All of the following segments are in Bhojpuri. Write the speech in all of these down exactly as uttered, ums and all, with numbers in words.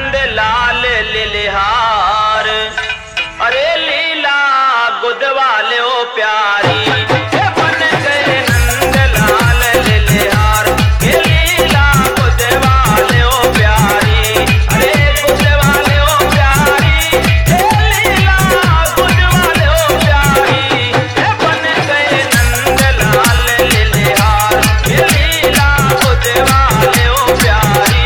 नंद लाल लिलिहार। अरे लीला गुद वाले ओ प्यारी बन गए नंद लाल लिलिहार। ये लीला गुद वाले ओ प्यारी, अरे गुद वाले ओ प्यारी, ये लीला गुद वाले ओ प्यारी बन गए नंद लाल लिलिहार। ये लीला गुद वाले ओ प्यारी।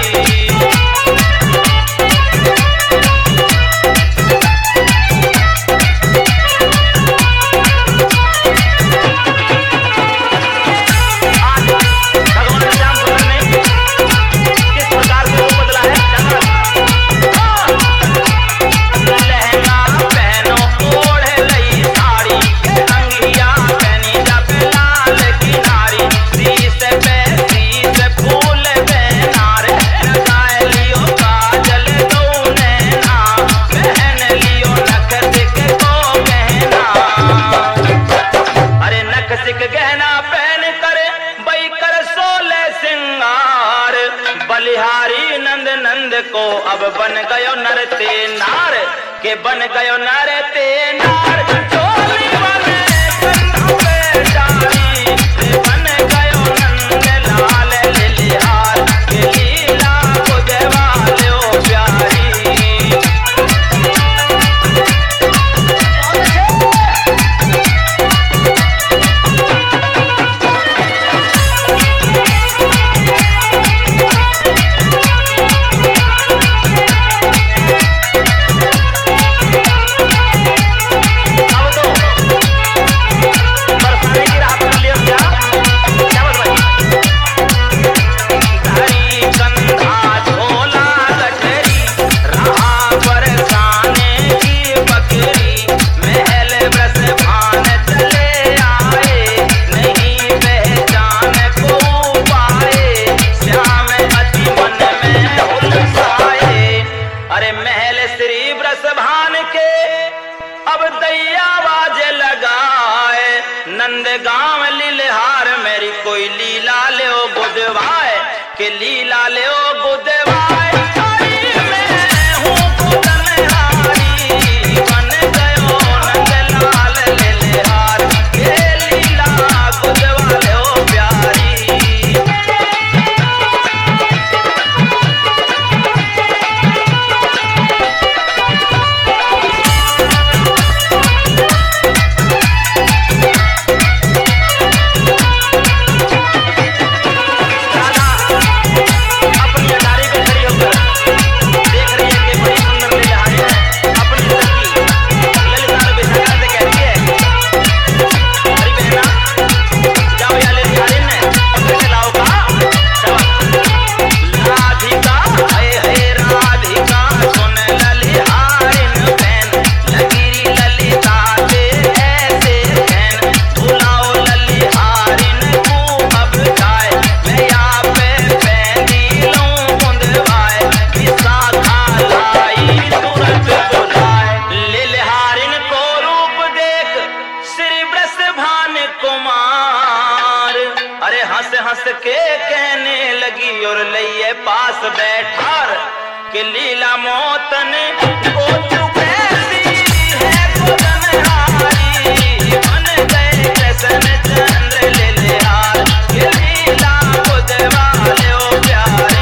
गहना पहन करे बई कर सोले सिंगार। बलिहारी नंद नंद को अब बन गयो नर ते नार, के बन गयो नर ते नार। चोली वाले कंधा पे डाली बन गयो नंद लाल लिलिहार। के लीला गुद वाले ओ प्यारी। नंद गांव लिलिहार मेरी कोई लीला ले ओ गुदवाए। के लीला ले ओ गुदवाए। बन गयो नंद लाल लिलिहार। के लीला गुद वाले ओ प्यारी। हंस हंस के कहने लगी और लइए पास बैठार। के लीला मौतन को तू कैसी है गुदनहारी। बन गए कृष्ण चंद्र लिलिहार। के लीला गुद वाले ओ प्यारी।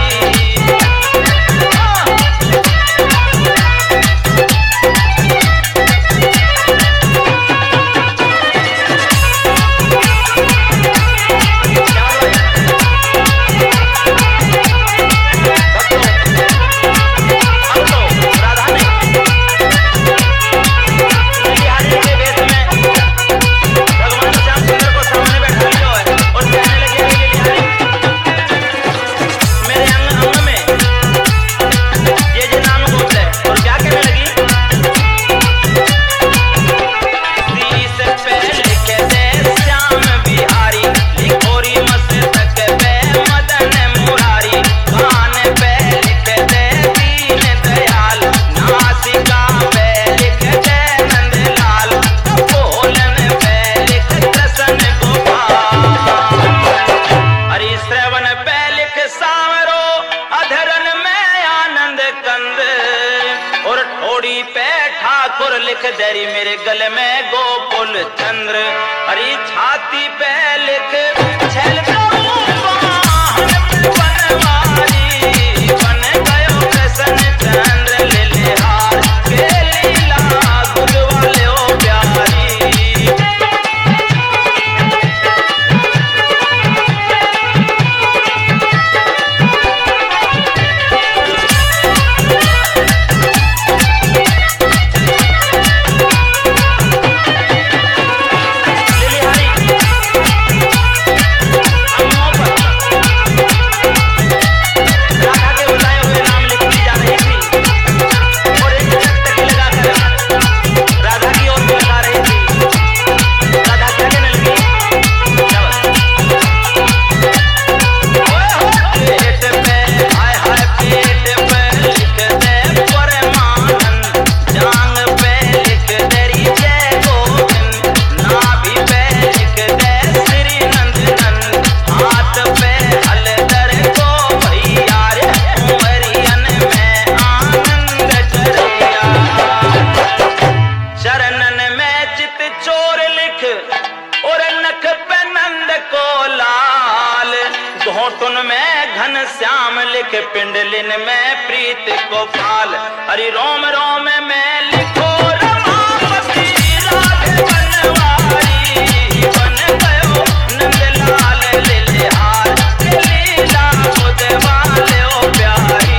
कंद डोली पे ठाकुर लिख देरी मेरे गले में गोकुल चंद्र। हरी छाती पे लिख छल बन गयो कृष्ण चंद्र लिलिहार के लीला गुद वाले ओ प्यारी। श्याम लिख पिंडलिन में प्रीत को पाल। हरि रोम रोम में लिखो रमापति राधे बनवारी बन गयो नंदलाल लिलिहार लीला गुद वाले ओ प्यारी।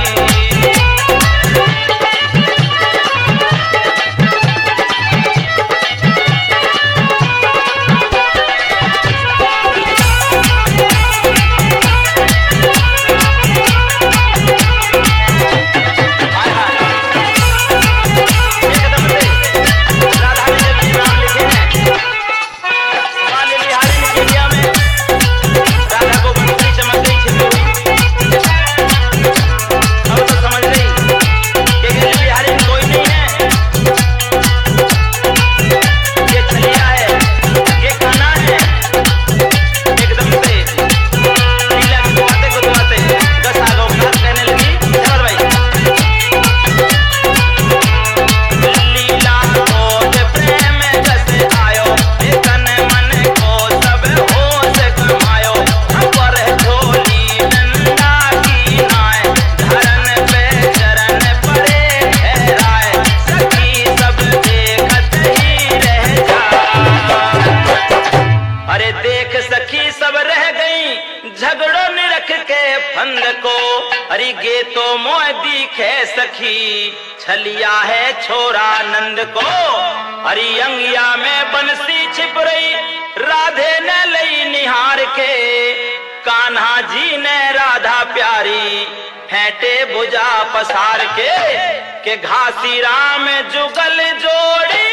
सखी छलिया है छोरा नंद को। हरी अंगिया में बंसी छिप रही राधे ने लई निहार के। कान्हा जी ने राधा प्यारी फेंटे भुजा पसार के, के घासी राम जुगल जोड़ी